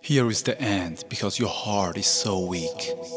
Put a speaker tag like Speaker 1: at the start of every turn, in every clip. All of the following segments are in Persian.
Speaker 1: Here is the end because your heart is so weak.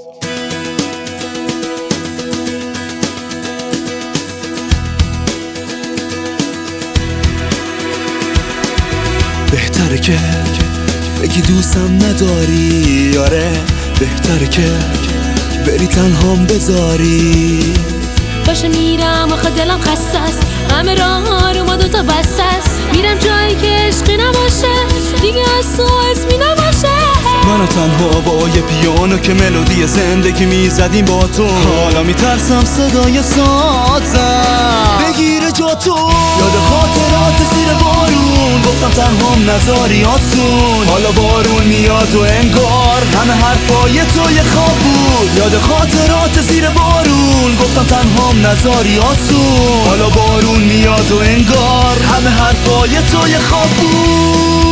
Speaker 2: بهتره که بگی دوستم نداری، آره بهتره که بری تنهام بذاری.
Speaker 3: باشه میرم آخه دلم خسته است، همه راه رو ما دوتا بسته است. میرم جایی که عشقی نباشه، دیگه از تو اسمی نباشه.
Speaker 2: منو تنها با یه پیانو که ملودی زندگی میزدیم با تو، حالا میترسم صدای سازم بگیره جا تو. یاد خاطرات زیر بارون، گفتم تنهام نذاری آسون. حالا بارون میاد و انگار همه حرفای تو یه خواب بود. یاد خاطرات زیر بارون، گفتم تنهام نذاری آسون. حالا بارون میاد و انگار همه حرفای تو یه خواب بود.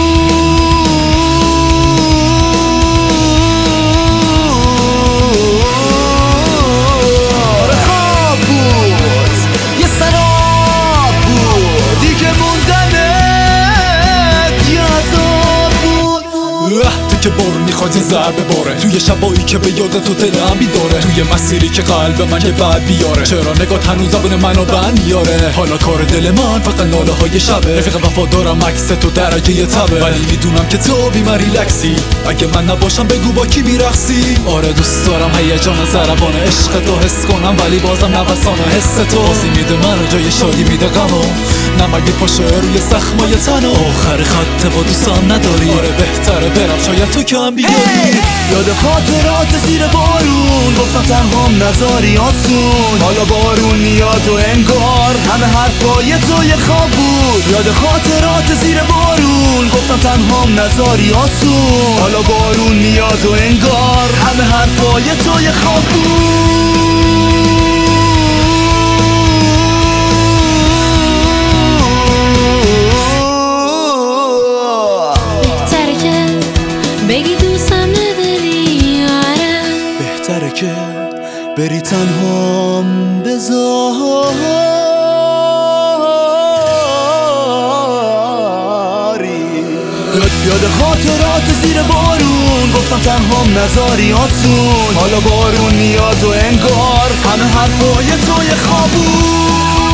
Speaker 4: که بارون میخواد یه ضربه باره، توی شبایی که به یاد تو دلم بیداره، توی مسیری که قلب من یه بد بیاره. چرا نگاه هنوز زبون منو بند میاره؟ حالا کار دل من فقط ناله های شبه. رفیق وفادارم عکس تو درجه یه تبه، ولی میدونم که تو بیمه ریلکسی. اگه من نباشم بگو با کی میرقصی؟ آره دوست دارم هیجان ضربان عشق تو حس کنم، ولی بازم نوسان حس تو بازی میده منو جای شادی میده غمو. نمگی پاشه روی زخمای تنو، آخر خط با دوستان نداری. آره بهتره برم شاید تو کم بیاری.
Speaker 2: یاد خاطرات زیر بارون، گفتم تنهام نذاری آسون. حالا بارون میاد و انگار همه حرفای تو یه خواب بود. یاد خاطرات زیر بارون، گفتم تنهام نذاری آسون. حالا بارون میاد و انگار همه حرفای تو یه خواب بود.
Speaker 3: بگی دوستم نداری، آره
Speaker 2: بهتره که بری تنهام بذاری. یاد خاطرات زیر بارون، گفتم تنهام نذاری آسون. حالا بارون میاد و انگار همه حرفای تو یه خواب بود.